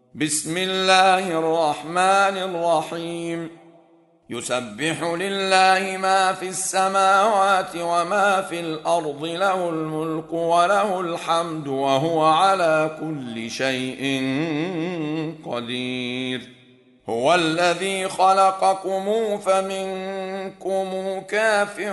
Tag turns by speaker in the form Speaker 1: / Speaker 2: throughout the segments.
Speaker 1: بسم الله الرحمن الرحيم. يسبح لله ما في السماوات وما في الأرض، له الملك وله الحمد وهو على كل شيء قدير. هو الذي خلقكم فمنكم كافر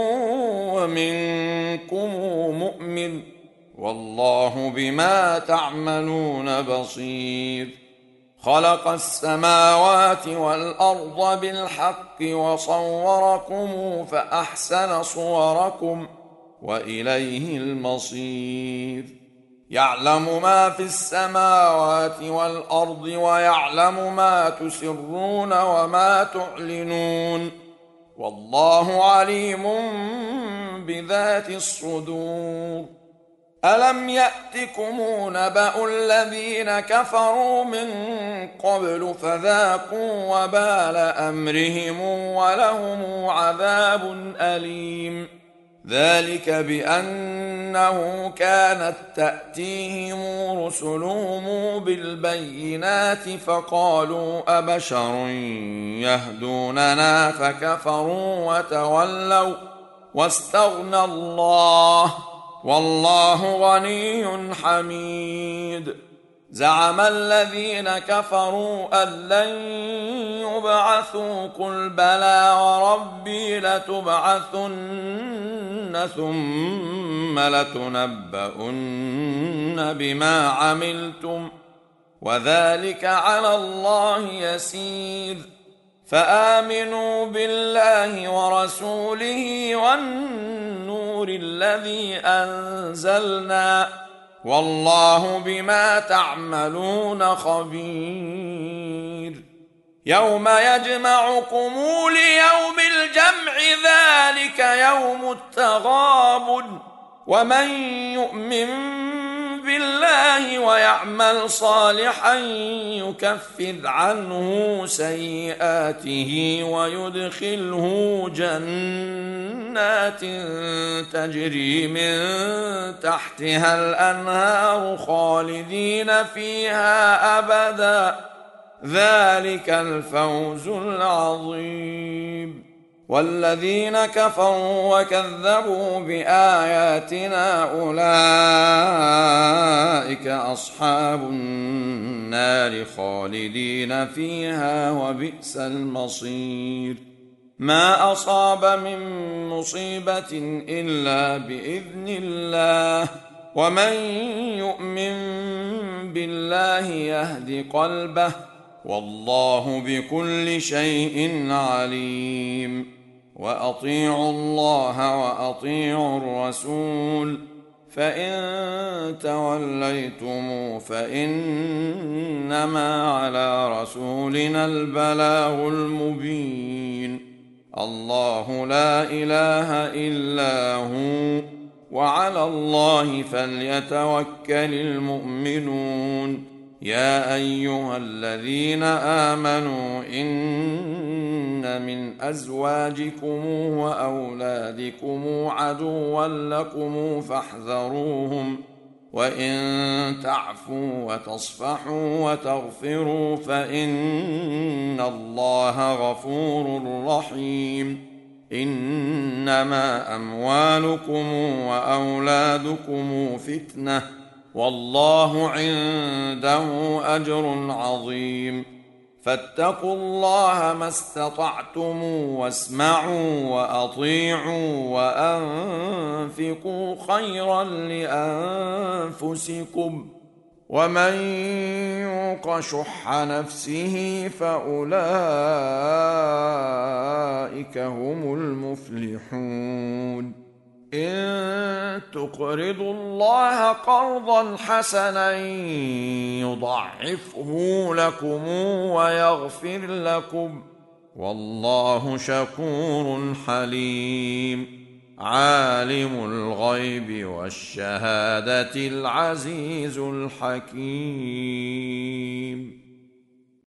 Speaker 1: ومنكم مؤمن، والله بما تعملون بصير. خلق السماوات والأرض بالحق وصوركم فأحسن صوركم وإليه المصير. يعلم ما في السماوات والأرض ويعلم ما تسرون وما تعلنون، والله عليم بذات الصدور. ألم يأتكم نبأ الذين كفروا من قبل فذاقوا وبال أمرهم ولهم عذاب أليم. ذلك بأنه كانت تأتيهم رسلهم بالبينات فقالوا أبشر يهدوننا فكفروا وتولوا واستغنى الله، والله غني حميد. زعم الذين كفروا أن لن يبعثوا، قل بلى وربي لتبعثن ثم لتنبؤن بما عملتم وذلك على الله يسير. فآمنوا بالله ورسوله والنور الذي أنزلنا، والله بما تعملون خبير. يوم يجمعكم ليوم الجمع، ذلك يوم التغابن. ومن يؤمن بالله ويعمل صالحا يكفر عنه سيئاته ويدخله جنات تجري من تحتها الأنهار خالدين فيها أبدا، ذلك الفوز العظيم. والذين كفروا وكذبوا بآياتنا أولئك أصحاب النار خالدين فيها وبئس المصير. ما أصاب من مصيبة إلا بإذن الله، ومن يؤمن بالله يهد قلبه، والله بكل شيء عليم. وأطيعوا الله وأطيعوا الرسول، فإن توليتم فإنما على رسولنا البلاغ المبين. الله لا إله إلا هو، وعلى الله فليتوكل المؤمنون. يا أيها الذين آمنوا إن من أزواجكم وأولادكم عدوا لكم فاحذروهم، وإن تعفوا وتصفحوا وتغفروا فإن الله غفور رحيم. إنما أموالكم وأولادكم فتنة، والله عنده أجر عظيم. فاتقوا الله ما استطعتم واسمعوا وأطيعوا وأنفقوا خيرا لأنفسكم، ومن يوق شح نفسه فأولئك هم المفلحون. إن تقرضوا الله قرضا حسنا يضاعفه لكم ويغفر لكم، والله شكور حليم. عالم الغيب والشهادة العزيز الحكيم.